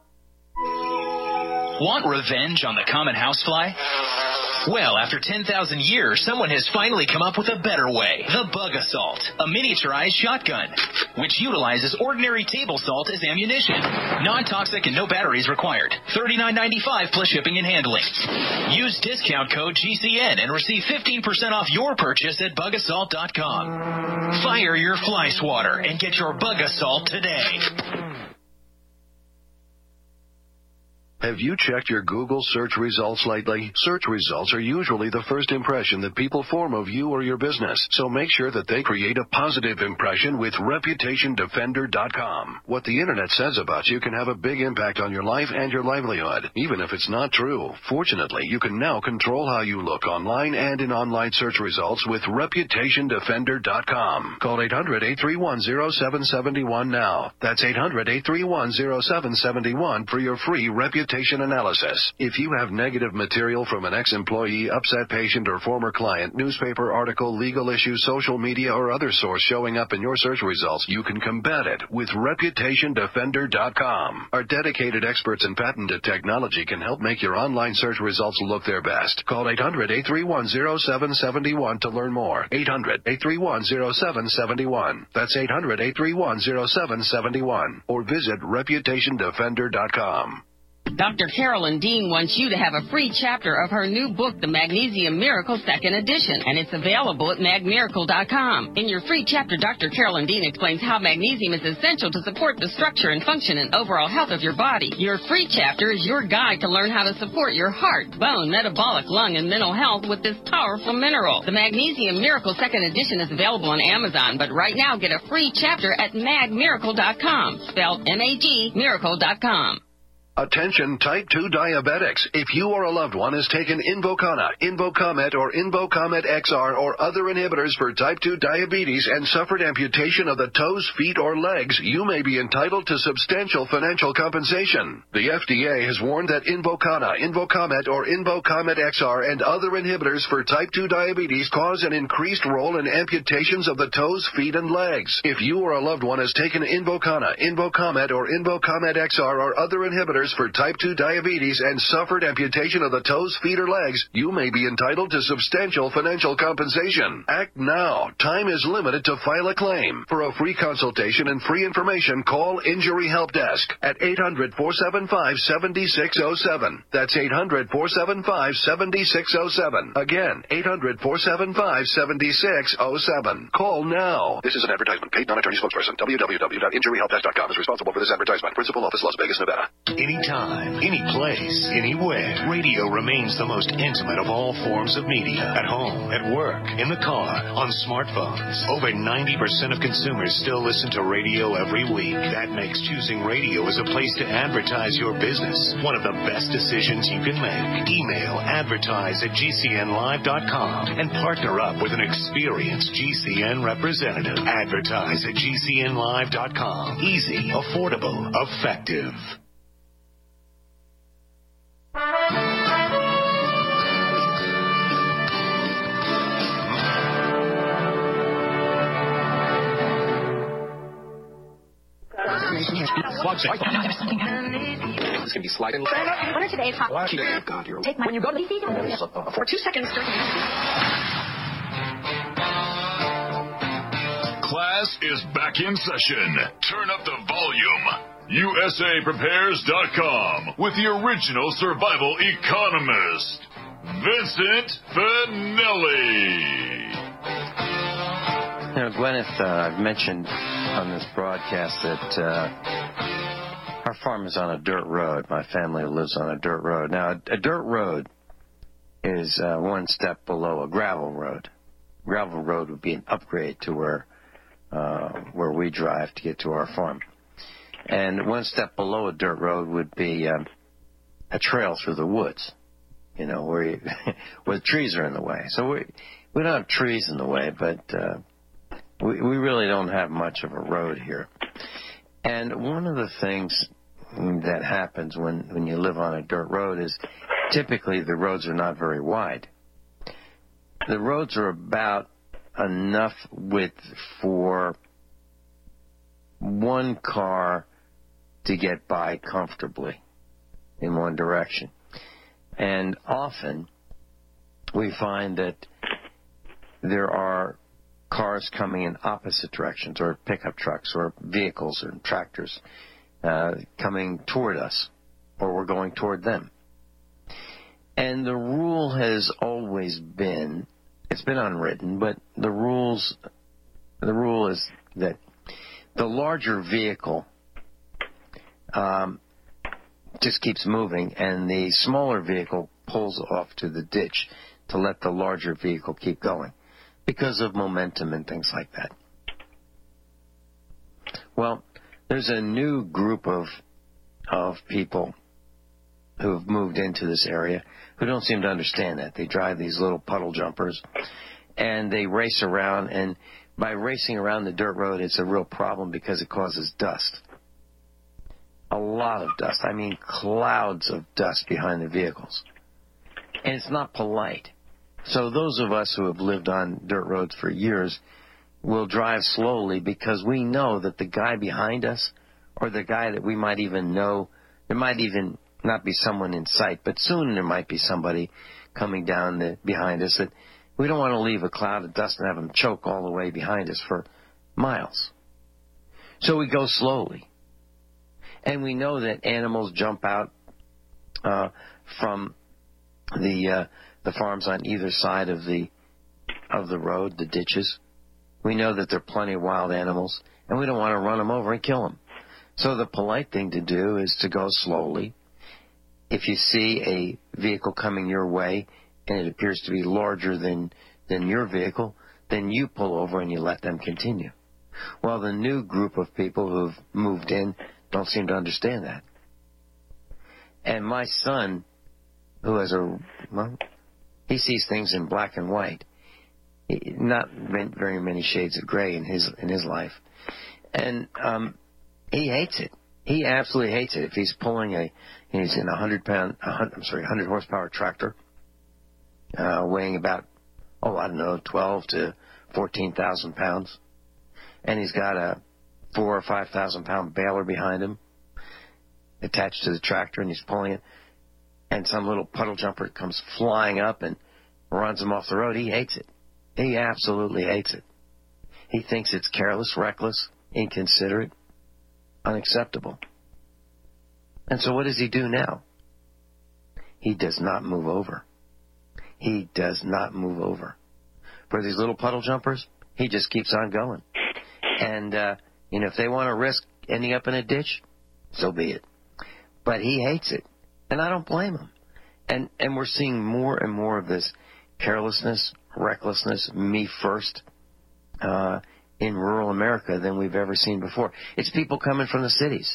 Want revenge on the common housefly? Well, after ten thousand years, someone has finally come up with a better way. The Bug Assault, a miniaturized shotgun, which utilizes ordinary table salt as ammunition. Non-toxic and no batteries required. thirty-nine ninety-five plus shipping and handling. Use discount code G C N and receive fifteen percent off your purchase at bug assault dot com. Fire your fly swatter and get your Bug Assault today. Have you checked your Google search results lately? Search results are usually the first impression that people form of you or your business, so make sure that they create a positive impression with reputation defender dot com. What the internet says about you can have a big impact on your life and your livelihood, even if it's not true. Fortunately, you can now control how you look online and in online search results with reputation defender dot com. Call eight hundred, eight three one, zero seven seven one now. That's eight hundred, eight three one, zero seven seven one for your free reputation analysis. If you have negative material from an ex-employee, upset patient, or former client, newspaper article, legal issue, social media, or other source showing up in your search results, you can combat it with reputation defender dot com. Our dedicated experts in patented technology can help make your online search results look their best. Call eight hundred, eight three one, zero seven seven one to learn more. eight hundred, eight three one, zero seven seven one. That's eight hundred, eight three one, zero seven seven one. Or visit reputation defender dot com. Doctor Carolyn Dean wants you to have a free chapter of her new book, The Magnesium Miracle Second Edition, and it's available at mag miracle dot com. In your free chapter, Doctor Carolyn Dean explains how magnesium is essential to support the structure and function and overall health of your body. Your free chapter is your guide to learn how to support your heart, bone, metabolic, lung, and mental health with this powerful mineral. The Magnesium Miracle Second Edition is available on Amazon, but right now get a free chapter at mag miracle dot com, spelled M A G, miracle dot com. Attention type two diabetics. If you or a loved one has taken Invokana, Invokamet, or Invokamet X R or other inhibitors for type two diabetes and suffered amputation of the toes, feet, or legs, you may be entitled to substantial financial compensation. The F D A has warned that Invokana, Invokamet, or Invokamet X R and other inhibitors for type two diabetes cause an increased role in amputations of the toes, feet, and legs. If you or a loved one has taken Invokana, Invokamet, or Invokamet X R or other inhibitors for type two diabetes and suffered amputation of the toes, feet, or legs, you may be entitled to substantial financial compensation. Act now. Time is limited to file a claim. For a free consultation and free information, call Injury Help Desk at eight hundred, four seven five, seven six zero seven. That's eight hundred, four seven five, seven six zero seven. Again, eight hundred, four seven five, seven six zero seven. Call now. This is an advertisement. Paid non-attorney spokesperson. w w w dot injury help desk dot com is responsible for this advertisement. Principal office, Las Vegas, Nevada. Anytime, any place, anywhere, radio remains the most intimate of all forms of media. At home, at work, in the car, on smartphones. Over ninety percent of consumers still listen to radio every week. That makes choosing radio as a place to advertise your business one of the best decisions you can make. Email advertise at g c n live dot com and partner up with an experienced G C N representative. Advertise at g c n live dot com. Easy, affordable, effective. This can be sliding. One or two days. God, you're Take my when you go to the for two seconds. Class is back in session. Turn up the volume. U S A Prepares dot com with the original survival economist, Vincent Finelli. You know, Gwyneth, uh, I've mentioned on this broadcast that uh, our farm is on a dirt road. My family lives on a dirt road. Now, a, a dirt road is uh, one step below a gravel road. Gravel road would be an upgrade to where uh, where we drive to get to our farm. And one step below a dirt road would be um, a trail through the woods, you know, where you, where the trees are in the way. So we we don't have trees in the way, but uh, we we really don't have much of a road here. And one of the things that happens when, when you live on a dirt road is typically the roads are not very wide. The roads are about enough width for one car to get by comfortably in one direction. And often we find that there are cars coming in opposite directions, or pickup trucks or vehicles or tractors uh, coming toward us, or we're going toward them. And the rule has always been, it's been unwritten, but the rules, the rule is that the larger vehicle um, just keeps moving, and the smaller vehicle pulls off to the ditch to let the larger vehicle keep going because of momentum and things like that. Well, there's a new group of of people who have moved into this area who don't seem to understand that. They drive these little puddle jumpers, and they race around, and by racing around the dirt road, it's a real problem because it causes dust. A lot of dust. I mean, clouds of dust behind the vehicles. And it's not polite. So those of us who have lived on dirt roads for years will drive slowly because we know that the guy behind us, or the guy that we might even know, there might even not be someone in sight, but soon there might be somebody coming down the, behind us that we don't want to leave a cloud of dust and have them choke all the way behind us for miles. So we go slowly. And we know that animals jump out uh, from the uh, the farms on either side of the of the road, the ditches. We know that there are plenty of wild animals, and we don't want to run them over and kill them. So the polite thing to do is to go slowly. If you see a vehicle coming your way and it appears to be larger than, than your vehicle, then you pull over and you let them continue. Well, the new group of people who've moved in don't seem to understand that. And my son, who has a, well, he sees things in black and white, he, not very many shades of gray in his in his life, and um, he hates it. He absolutely hates it. If he's pulling a, he's in a hundred pound, a hundred, I'm sorry, hundred horsepower tractor, uh, weighing about, oh, I don't know, twelve to fourteen thousand pounds, and he's got a four or five thousand pound baler behind him, attached to the tractor, and he's pulling it, and some little puddle jumper comes flying up and runs him off the road. He hates it. He absolutely hates it. He thinks it's careless, reckless, inconsiderate, unacceptable. And so what does he do now? He does not move over. He does not move over. For these little puddle jumpers, he just keeps on going. And, uh, you know, if they want to risk ending up in a ditch, so be it. But he hates it. And I don't blame him. And and we're seeing more and more of this carelessness, recklessness, me first, uh, in rural America than we've ever seen before. It's people coming from the cities.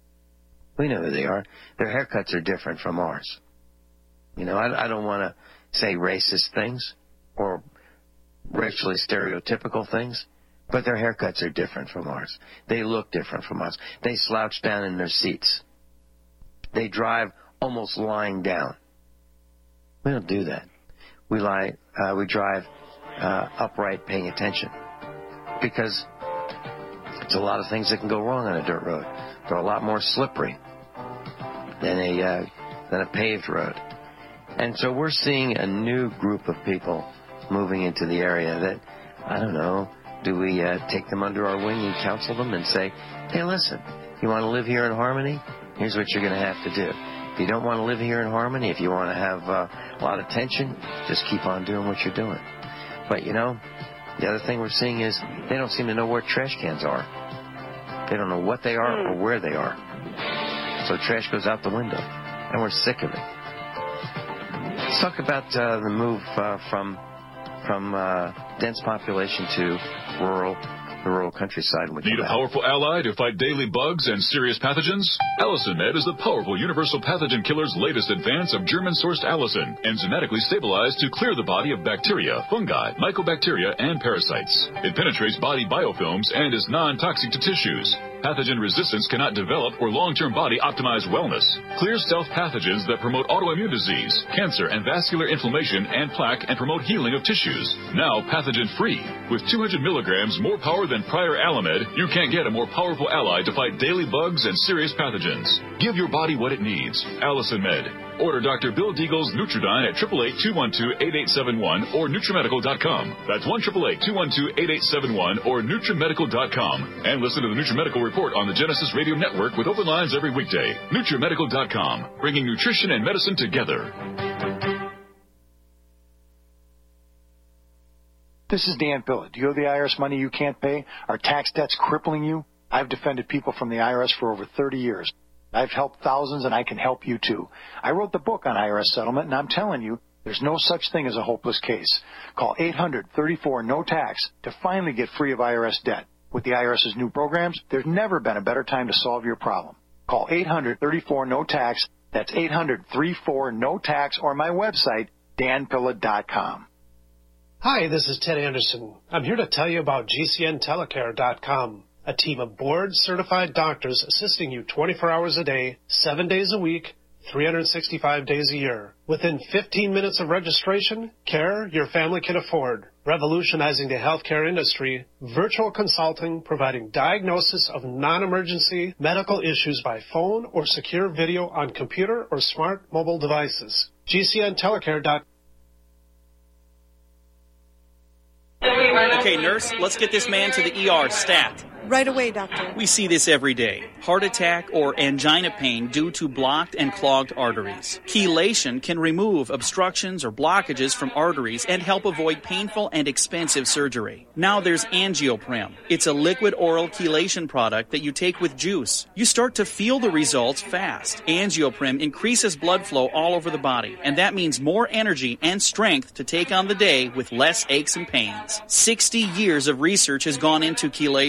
We know who they are. Their haircuts are different from ours. You know, I, I don't want to say racist things or racially stereotypical things, but their haircuts are different from ours. They look different from us. They slouch down in their seats. They drive almost lying down. We don't do that. We lie. Uh, we drive uh, upright, paying attention, because it's a lot of things that can go wrong on a dirt road. They're a lot more slippery than a uh, than a paved road. And so we're seeing a new group of people moving into the area that, I don't know, do we uh, take them under our wing and counsel them and say, hey, listen, you want to live here in harmony? Here's what you're going to have to do. If you don't want to live here in harmony, if you want to have uh, a lot of tension, just keep on doing what you're doing. But, you know, the other thing we're seeing is they don't seem to know where trash cans are. They don't know what they are or where they are. So trash goes out the window, and we're sick of it. Let's talk about uh, the move uh, from from uh, dense population to rural, the rural countryside. Need a powerful ally to fight daily bugs and serious pathogens? Allicin Med is the powerful universal pathogen killer's latest advance of German-sourced allicin, enzymatically stabilized to clear the body of bacteria, fungi, mycobacteria, and parasites. It penetrates body biofilms and is non-toxic to tissues. Pathogen resistance cannot develop or long-term body optimize wellness. Clear stealth pathogens that promote autoimmune disease, cancer, and vascular inflammation and plaque, and promote healing of tissues. Now pathogen-free. With two hundred milligrams more power than prior Alamed, you can't get a more powerful ally to fight daily bugs and serious pathogens. Give your body what it needs. Allicin Med. Order Doctor Bill Deagle's Nutridyne at eight eight eight, two one two, eight eight seven one or Nutrimedical dot com. That's one eight eight eight, two one two, eight eight seven one or Nutrimedical dot com. And listen to the Nutrimedical Report on the Genesis Radio Network with open lines every weekday. Nutrimedical dot com, bringing nutrition and medicine together. This is Dan Pilla. Do you owe the I R S money you can't pay? Are tax debts crippling you? I've defended people from the I R S for over thirty years. I've helped thousands, and I can help you too. I wrote the book on I R S settlement, and I'm telling you, there's no such thing as a hopeless case. Call eight hundred, thirty-four, no tax to finally get free of I R S debt. With the IRS's new programs, there's never been a better time to solve your problem. Call eight hundred, thirty-four, no tax. That's eight hundred, thirty-four, no tax, or my website, dan pilla dot com. Hi, this is Ted Anderson. I'm here to tell you about G C N telecare dot com. A team of board-certified doctors assisting you twenty-four hours a day, seven days a week, three hundred sixty-five days a year. Within fifteen minutes of registration, care your family can afford. Revolutionizing the healthcare industry, virtual consulting providing diagnosis of non-emergency medical issues by phone or secure video on computer or smart mobile devices. G C N telecare dot com. Okay, nurse, let's get this man to the E R stat. Right away, doctor. We see this every day. Heart attack or angina pain due to blocked and clogged arteries. Chelation can remove obstructions or blockages from arteries and help avoid painful and expensive surgery. Now there's Angioprim. It's a liquid oral chelation product that you take with juice. You start to feel the results fast. Angioprim increases blood flow all over the body, and that means more energy and strength to take on the day with less aches and pains. sixty years of research has gone into chelation.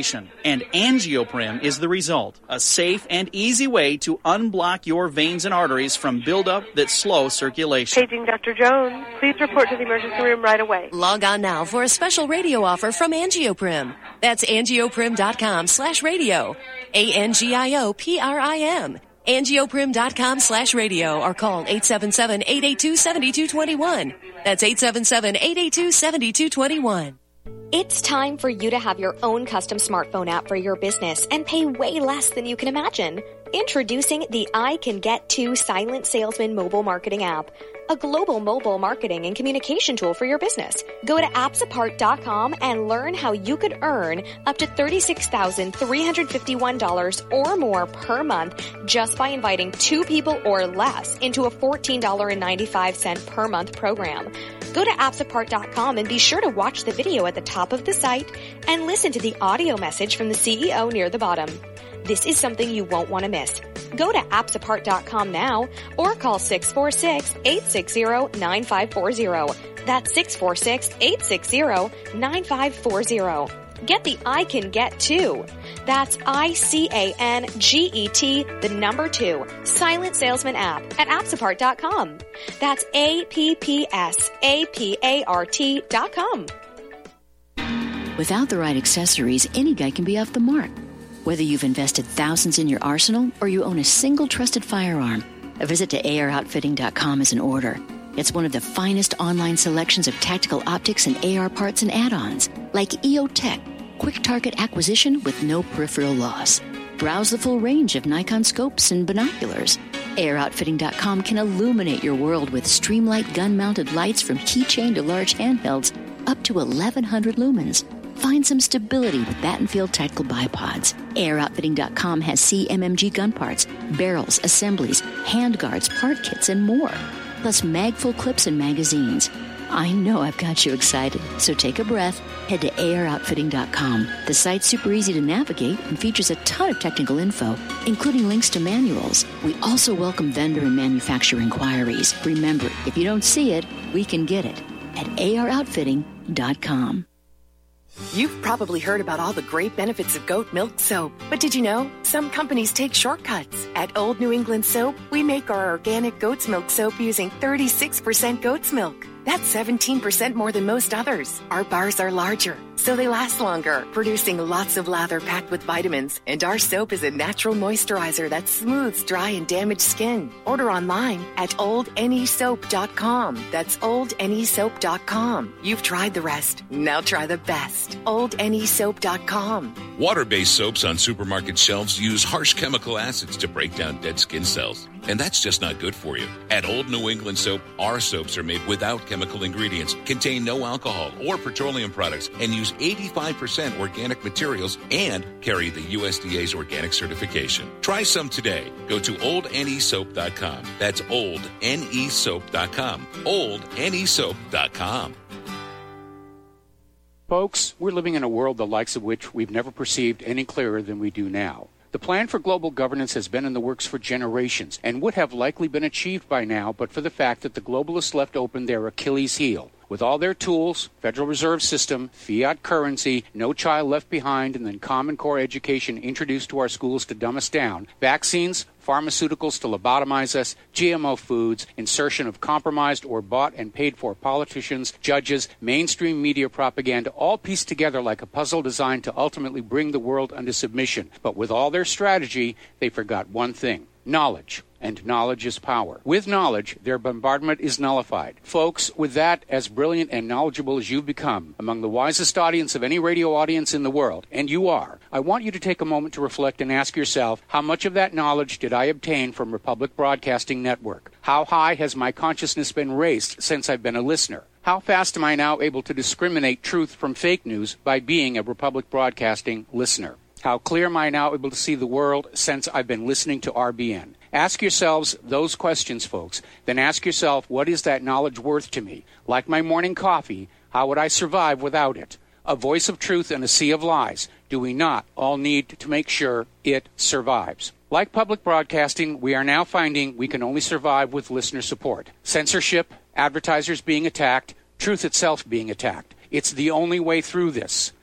And Angioprim is the result, a safe and easy way to unblock your veins and arteries from buildup that slow circulation. Paging Doctor Jones. Please report to the emergency room right away. Log on now for a special radio offer from Angioprim. That's angioprim.com slash radio. A N G I O P R I M. Angioprim.com slash radio or call eight seven seven, eight eight two, seven two two one. That's eight seven seven, eight eight two, seven two two one. It's time for you to have your own custom smartphone app for your business and pay way less than you can imagine. Introducing the I Can Get To Silent Salesman mobile marketing app, a global mobile marketing and communication tool for your business. Go to apps apart dot com and learn how you could earn up to thirty-six thousand three hundred fifty-one dollars or more per month just by inviting two people or less into a fourteen dollars and ninety-five cents per month program. Go to apps apart dot com and be sure to watch the video at the top of the site and listen to the audio message from the C E O near the bottom. This is something you won't want to miss. Go to apps apart dot com now or call six four six, eight six zero, nine five four zero. That's six four six, eight six zero, nine five four zero. Get the I Can Get To. That's I C A N G E T, the number two, Silent Salesman app at apps apart dot com. That's A P P S A P A R T dot com. Without the right accessories, any guy can be off the mark. Whether you've invested thousands in your arsenal or you own a single trusted firearm, a visit to A R outfitting dot com is in order. It's one of the finest online selections of tactical optics and A R parts and add-ons, like E O Tech, quick target acquisition with no peripheral loss. Browse the full range of Nikon scopes and binoculars. A R outfitting dot com can illuminate your world with Streamlight gun-mounted lights from keychain to large handhelds up to eleven hundred lumens. Find some stability with Battenfield Tactical Bipods. A R outfitting dot com has C M M G gun parts, barrels, assemblies, handguards, part kits, and more. Plus mag-full clips and magazines. I know I've got you excited, so take a breath. Head to A R outfitting dot com. The site's super easy to navigate and features a ton of technical info, including links to manuals. We also welcome vendor and manufacturer inquiries. Remember, if you don't see it, we can get it at A R outfitting dot com. You've probably heard about all the great benefits of goat milk soap, but did you know some companies take shortcuts? At Old New England Soap, we make our organic goat's milk soap using thirty-six percent goat's milk. That's seventeen percent more than most others. Our bars are larger, so they last longer, producing lots of lather packed with vitamins. And our soap is a natural moisturizer that smooths dry and damaged skin. Order online at old n e soap dot com. That's old n e soap dot com. You've tried the rest. Now try the best. old n e soap dot com. Water-based soaps on supermarket shelves use harsh chemical acids to break down dead skin cells. And that's just not good for you. At Old New England Soap, our soaps are made without chemical ingredients, contain no alcohol or petroleum products, and use eighty-five percent organic materials and carry the U S D A's organic certification. Try some today. Go to old n e soap dot com. That's old n e soap dot com. old n e soap dot com. Folks, we're living in a world the likes of which we've never perceived any clearer than we do now. The plan for global governance has been in the works for generations and would have likely been achieved by now but for the fact that the globalists left open their Achilles heel. With all their tools, Federal Reserve System, fiat currency, no child left behind, and then Common Core education introduced to our schools to dumb us down, vaccines, pharmaceuticals to lobotomize us, G M O foods, insertion of compromised or bought and paid for politicians, judges, mainstream media propaganda, all pieced together like a puzzle designed to ultimately bring the world under submission. But with all their strategy, they forgot one thing: knowledge. And knowledge is power. With knowledge, their bombardment is nullified. Folks, with that, as brilliant and knowledgeable as you've become, among the wisest audience of any radio audience in the world, and you are, I want you to take a moment to reflect and ask yourself, how much of that knowledge did I obtain from Republic Broadcasting Network? How high has my consciousness been raised since I've been a listener? How fast am I now able to discriminate truth from fake news by being a Republic Broadcasting listener? How clear am I now able to see the world since I've been listening to R B N? Ask yourselves those questions, folks. Then ask yourself, what is that knowledge worth to me? Like my morning coffee, how would I survive without it? A voice of truth in a sea of lies. Do we not all need to make sure it survives? Like public broadcasting, we are now finding we can only survive with listener support. Censorship, advertisers being attacked, truth itself being attacked. It's the only way through this.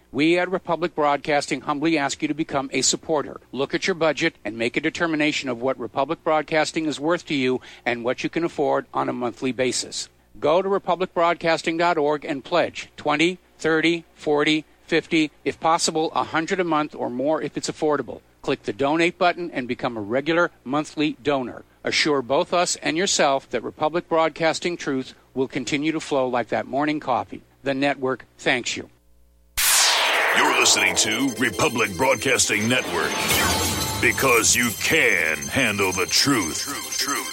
We at Republic Broadcasting humbly ask you to become a supporter. Look at your budget and make a determination of what Republic Broadcasting is worth to you and what you can afford on a monthly basis. Go to republic broadcasting dot org and pledge twenty, thirty, forty, fifty, if possible, one hundred a month or more if it's affordable. Click the donate button and become a regular monthly donor. Assure both us and yourself that Republic Broadcasting truth will continue to flow like that morning coffee. The network thanks you. You're listening to Republic Broadcasting Network, because you can handle the truth. Truth, truth.